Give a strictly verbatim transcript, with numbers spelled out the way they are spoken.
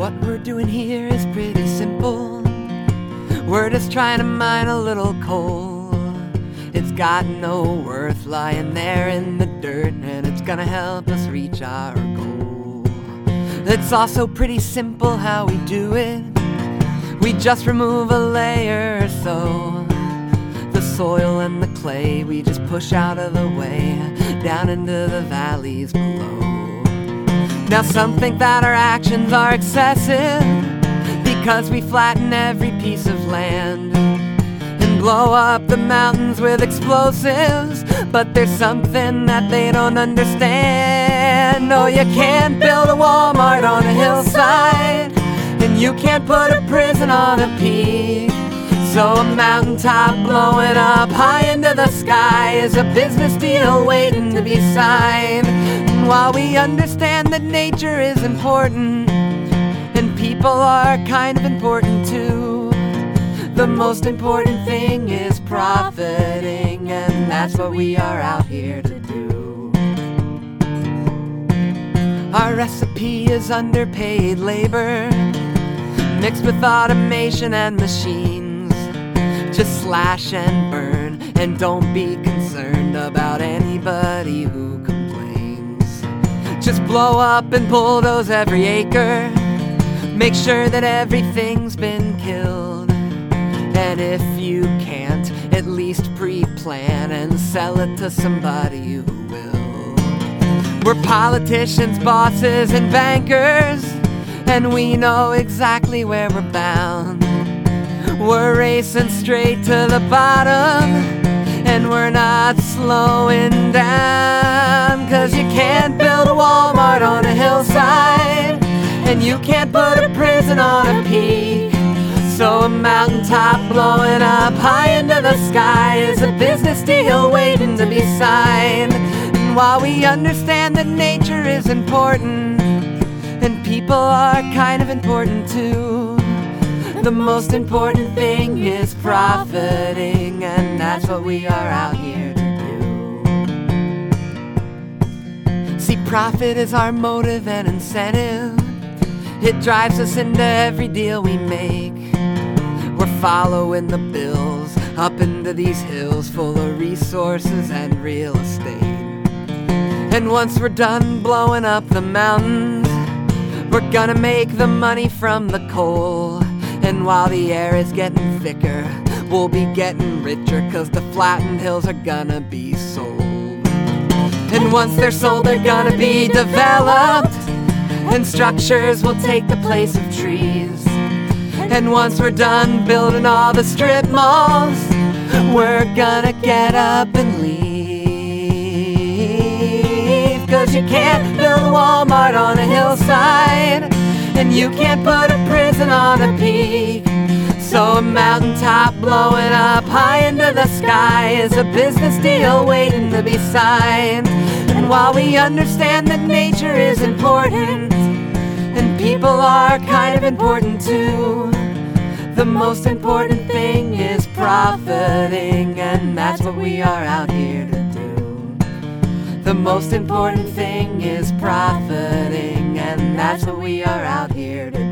What we're doing here is pretty simple. We're just trying to mine a little coal. It's got no worth lying there in the dirt, and it's gonna help us reach our goal. It's also pretty simple how we do it. We just remove a layer or so. The soil and the clay we just push out of the way, down into the valleys below. Now some think that our actions are excessive, because we flatten every piece of land and blow up the mountains with explosives. But there's something that they don't understand. No, you can't build a Walmart on a hillside, and you can't put a prison on a peak. So a mountaintop blowing up high into the sky is a business deal waiting to be signed. And while we understand that nature is important, and people are kind of important too, the most important thing is profiting, and that's what we are out here to do. Our recipe is underpaid labor, mixed with automation and machines. Just slash and burn, and don't be concerned about anybody who complains. Just blow up and bulldoze every acre, make sure that everything's been killed. And if you can't, at least pre-plan and sell it to somebody who will. We're politicians, bosses, and bankers, and we know exactly where we're bound. We're racing straight to the bottom, and we're not slowing down. Cause you can't build a Walmart on a hillside, and you can't put a prison on a peak. So a mountaintop blowing up high into the sky is a business deal waiting to be signed. And while we understand that nature is important, and people are kind of important too, the most important thing is profiting, and that's what we are out here to do. See, profit is our motive and incentive. It drives us into every deal we make. We're following the bills up into these hills full of resources and real estate. And once we're done blowing up the mountains, we're gonna make the money from the coal. And while the air is getting thicker, we'll be getting richer, cause the flattened hills are gonna be sold. And once they're sold, they're gonna be developed, and structures will take the place of trees. And once we're done building all the strip malls, we're gonna get up and leave. Cause you can't build a Walmart on a hillside, and you can't put a prison on a peak. So a mountaintop blowing up high into the sky is a business deal waiting to be signed. And while we understand that nature is important, and people are kind of important too, the most important thing is profiting, and that's what we are out here to do. The most important thing is profiting, and that's what we are out here to do.